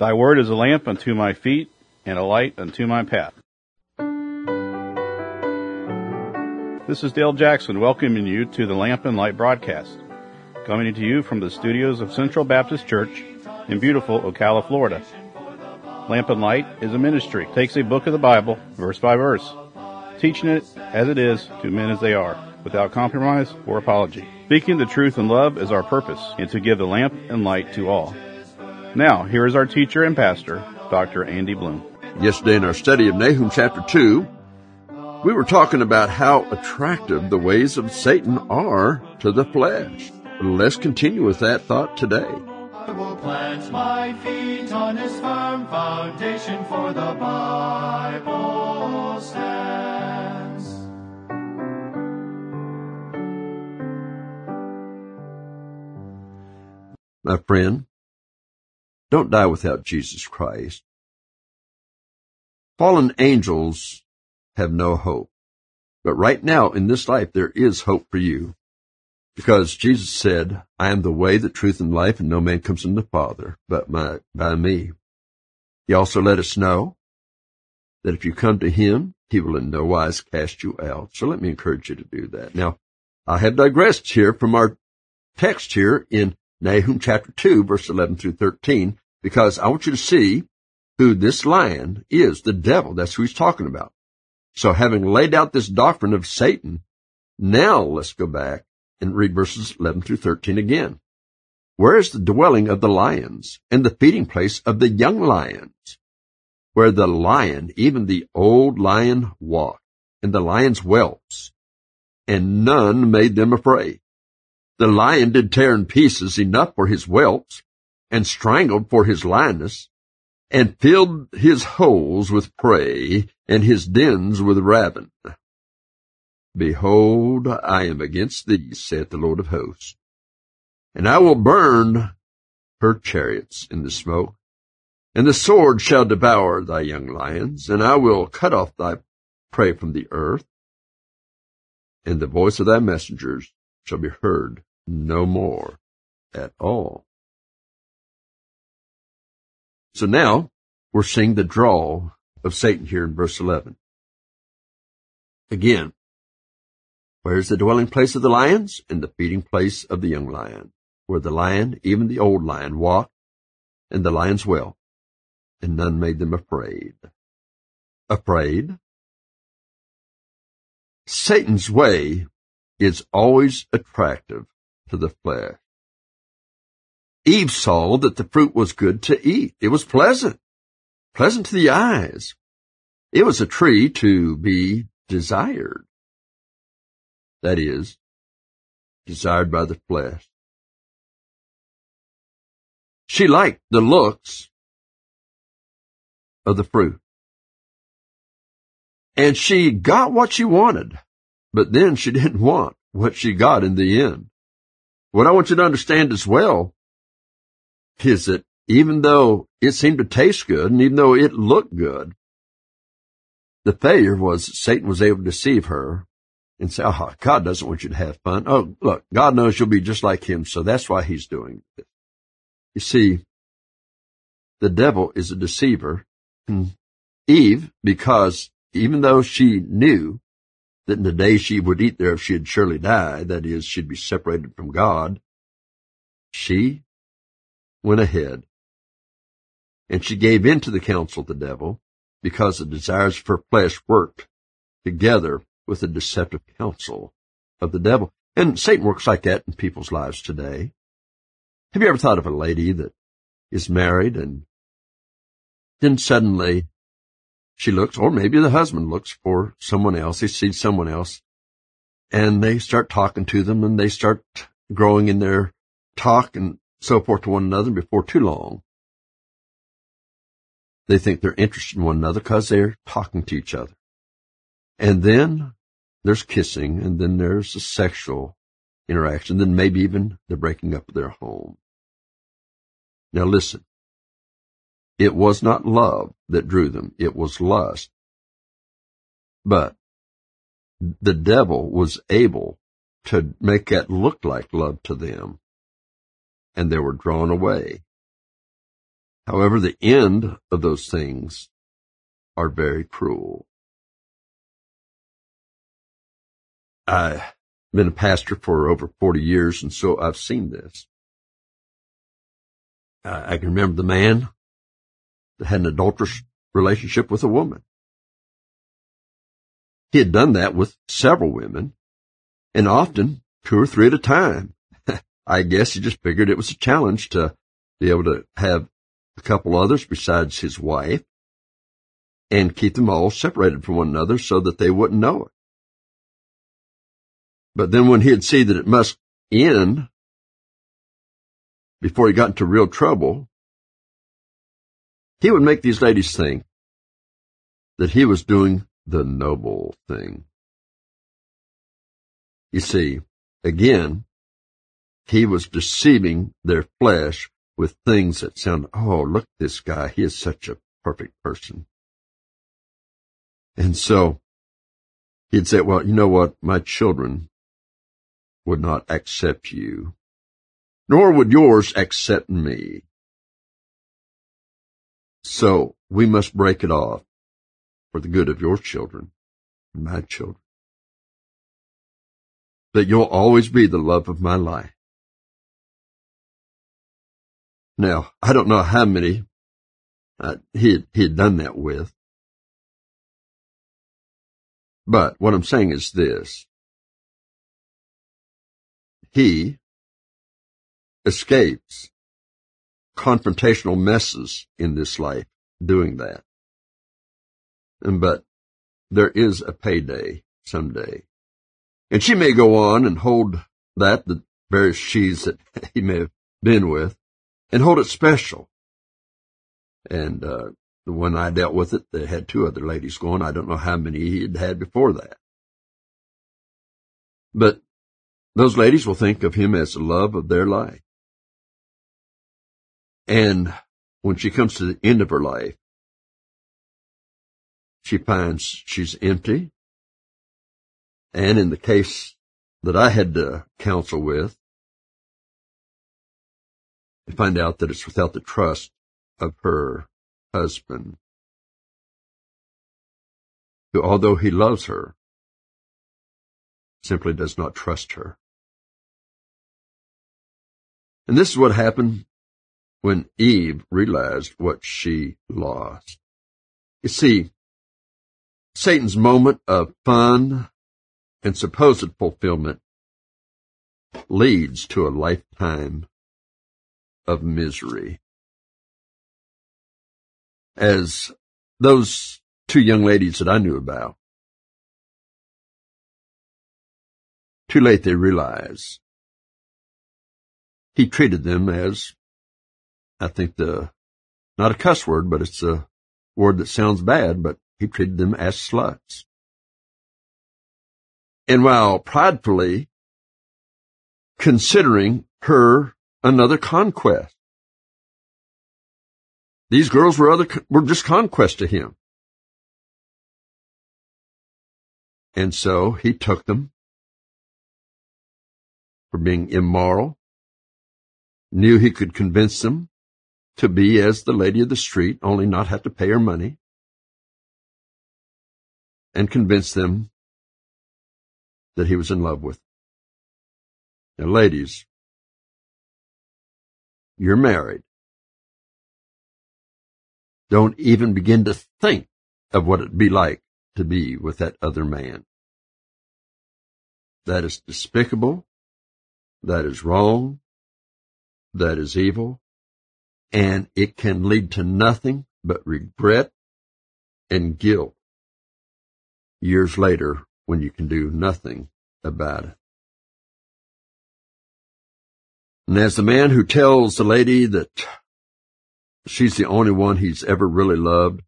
Thy word is a lamp unto my feet and a light unto my path. This is Dale Jackson welcoming you to the Lamp and Light broadcast, coming to you from the studios of Central Baptist Church in beautiful Ocala, Florida. Lamp and Light is a ministry. It takes a book of the Bible, verse by verse, teaching it as it is to men as they are, without compromise or apology. Speaking the truth in love is our purpose, and to give the lamp and light to all. Now, here is our teacher and pastor, Dr. Andy Bloom. Yesterday in our study of Nahum chapter 2, we were talking about how attractive the ways of Satan are to the flesh. Let's continue with that thought today. I will plant my feet on his firm foundation, for the Bible stands. My friend, don't die without Jesus Christ. Fallen angels have no hope. But right now in this life there is hope for you. Because Jesus said, I am the way, the truth, and life, and no man comes unto the Father but by me. He also let us know that if you come to him, he will in no wise cast you out. So let me encourage you to do that. Now, I have digressed here from our text here in Nahum chapter 2, verse 11 through 13, because I want you to see who this lion is, the devil. That's who he's talking about. So having laid out this doctrine of Satan, now let's go back and read verses 11 through 13 again. Where is the dwelling of the lions and the feeding place of the young lions? Where the lion, even the old lion, walked, and the lion's whelps, and none made them afraid. The lion did tear in pieces enough for his whelps, and strangled for his lioness, and filled his holes with prey, and his dens with ravin. Behold, I am against thee, saith the Lord of hosts, and I will burn her chariots in the smoke, and the sword shall devour thy young lions, and I will cut off thy prey from the earth, and the voice of thy messengers shall be heard no more at all. So now we're seeing the draw of Satan here in verse 11. Again, where is the dwelling place of the lions and the feeding place of the young lion? Where the lion, even the old lion, walked, and the lions well, and none made them afraid. Afraid? Satan's way is always attractive to the flesh. Eve saw that the fruit was good to eat. It was pleasant to the eyes. It was a tree to be desired. That is, desired by the flesh. She liked the looks of the fruit. And she got what she wanted, but then she didn't want what she got in the end. What I want you to understand as well is that even though it seemed to taste good, and even though it looked good, the failure was Satan was able to deceive her and say, oh, God doesn't want you to have fun. Oh, look, God knows you'll be just like him, so that's why he's doing it. You see, the devil is a deceiver. And Eve, because even though she knew that in the day she would eat thereof she'd surely die, that is, she'd be separated from God, she went ahead and she gave in to the counsel of the devil because the desires of her flesh worked together with the deceptive counsel of the devil. And Satan works like that in people's lives today. Have you ever thought of a lady that is married and then suddenly she looks, or maybe the husband looks for someone else, he sees someone else, and they start talking to them and they start growing in their talk and so forth to one another. Before too long, they think they're interested in one another because they're talking to each other. And then there's kissing, and then there's a sexual interaction, then maybe even the breaking up of their home. Now listen, it was not love that drew them, it was lust. But the devil was able to make that look like love to them, and they were drawn away. However, the end of those things are very cruel. I've been a pastor for over 40 years, and so I've seen this. I can remember the man that had an adulterous relationship with a woman. He had done that with several women, and often 2 or 3 at a time. I guess he just figured it was a challenge to be able to have a couple others besides his wife and keep them all separated from one another so that they wouldn't know it. But then when he'd see that it must end before he got into real trouble, he would make these ladies think that he was doing the noble thing. You see, again, he was deceiving their flesh with things that sound, oh, look at this guy. He is such a perfect person. And so he'd say, well, you know what? My children would not accept you, nor would yours accept me. So we must break it off for the good of your children and my children. That you'll always be the love of my life. Now, I don't know how many he had done that with. But what I'm saying is this. He escapes confrontational messes in this life doing that. But there is a payday someday. And she may go on and hold that, the various she's that he may have been with, and hold it special. And the one I dealt with it, they had 2 other ladies going. I don't know how many he had had before that. But those ladies will think of him as the love of their life. And when she comes to the end of her life, she finds she's empty. And in the case that I had to counsel with, I find out that it's without the trust of her husband, who, although he loves her, simply does not trust her. And this is what happened when Eve realized what she lost. You see, Satan's moment of fun and supposed fulfillment leads to a lifetime of misery. As those 2 young ladies that I knew about, too late they realized he treated them as, I think not a cuss word, but it's a word that sounds bad, but he treated them as sluts. And while pridefully considering her another conquest, these girls were just conquest to him. And so he took them for being immoral, knew he could convince them to be as the lady of the street, only not have to pay her money, and convince them that he was in love with them. Now, ladies, you're married. Don't even begin to think of what it'd be like to be with that other man. That is despicable. That is wrong. That is evil. And it can lead to nothing but regret and guilt years later when you can do nothing about it. And as the man who tells the lady that she's the only one he's ever really loved,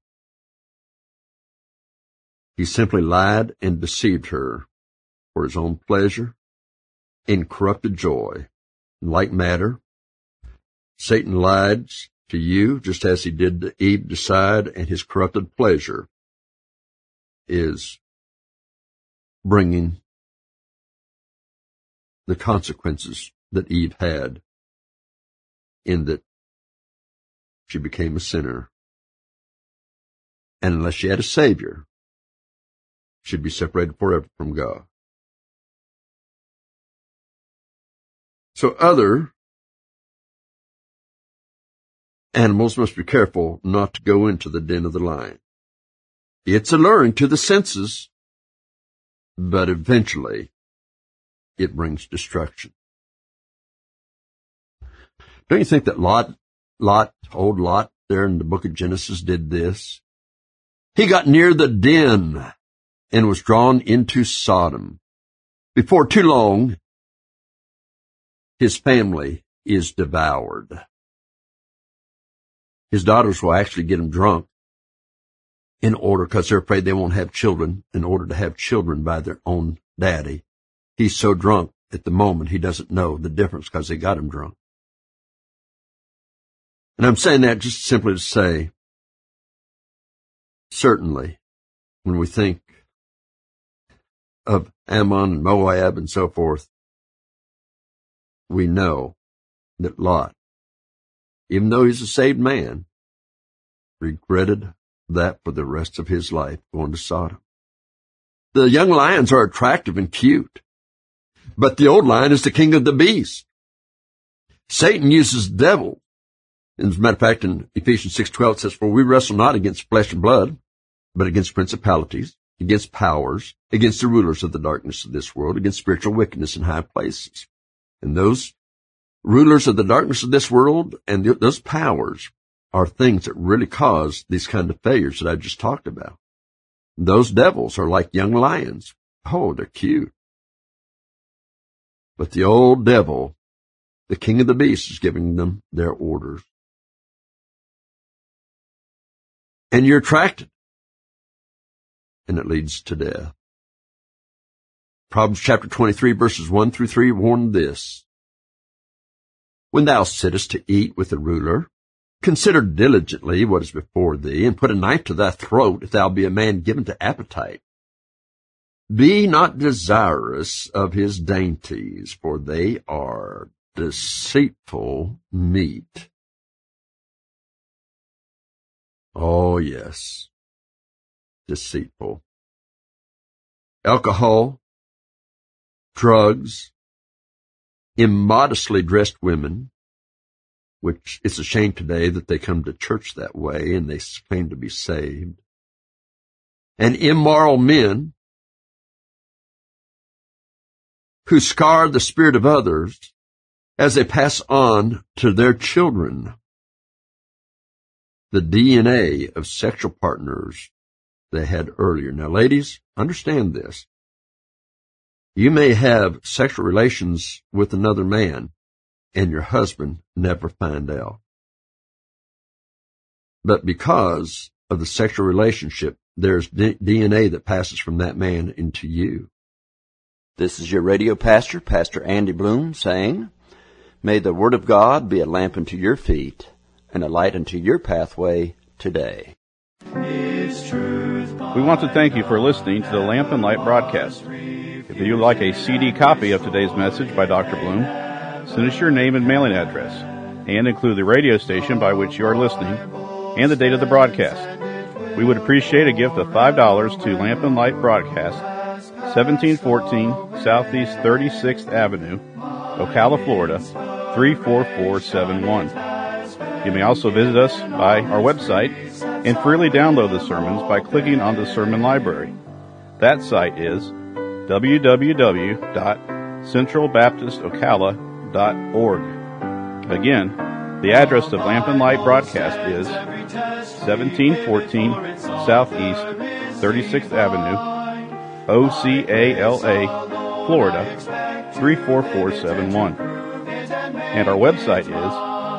he simply lied and deceived her for his own pleasure and corrupted joy. In like matter, Satan lied to you just as he did to Eve decide, and his corrupted pleasure is bringing the consequences that Eve had, in that she became a sinner. And unless she had a Savior, she'd be separated forever from God. So other animals must be careful not to go into the den of the lion. It's alluring to the senses, but eventually it brings destruction. Don't you think that old Lot there in the book of Genesis did this? He got near the den and was drawn into Sodom. Before too long, his family is devoured. His daughters will actually get him drunk because they're afraid they won't have children, in order to have children by their own daddy. He's so drunk at the moment he doesn't know the difference because they got him drunk. And I'm saying that just simply to say, certainly, when we think of Ammon and Moab and so forth, we know that Lot, even though he's a saved man, regretted that for the rest of his life, going to Sodom. The young lions are attractive and cute, but the old lion is the king of the beasts. Satan uses the devil. As a matter of fact, in Ephesians 6:12 it says, "For we wrestle not against flesh and blood, but against principalities, against powers, against the rulers of the darkness of this world, against spiritual wickedness in high places." And those rulers of the darkness of this world and those powers are things that really cause these kind of failures that I just talked about. Those devils are like young lions. Oh, they're cute. But the old devil, the king of the beasts, is giving them their orders. And you're attracted. And it leads to death. Proverbs chapter 23, verses 1-3 warn this. "When thou sittest to eat with a ruler, consider diligently what is before thee, and put a knife to thy throat if thou be a man given to appetite. Be not desirous of his dainties, for they are deceitful meat." Oh, yes, deceitful. Alcohol, drugs, immodestly dressed women, which it's a shame today that they come to church that way and they claim to be saved, and immoral men who scar the spirit of others as they pass on to their children the DNA of sexual partners they had earlier. Now, ladies, understand this. You may have sexual relations with another man and your husband never find out. But because of the sexual relationship, there's DNA that passes from that man into you. This is your radio pastor, Pastor Andy Bloom, saying, "May the Word of God be a lamp unto your feet and a light unto your pathway today." We want to thank you for listening to the Lamp and Light broadcast. If you'd like a CD copy of today's message by Dr. Bloom, send us your name and mailing address, and include the radio station by which you are listening and the date of the broadcast. We would appreciate a gift of $5 to Lamp and Light Broadcast, 1714 Southeast 36th Avenue, Ocala, Florida, 34471. You may also visit us by our website and freely download the sermons by clicking on the Sermon Library. That site is www.centralbaptistocala.org. Again, the address of Lamp and Light Broadcast is 1714 Southeast 36th Avenue, Ocala, Florida, 34471. And our website is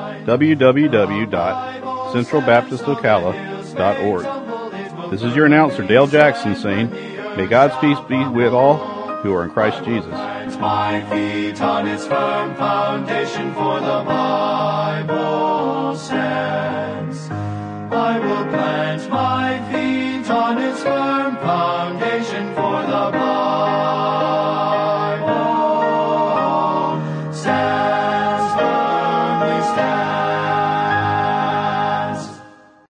www.centralbaptistocala.org. This is your announcer, Dale Jackson, saying, may God's peace be with all who are in Christ Jesus. My feet on its firm foundation, for the Bible stands. I will plant my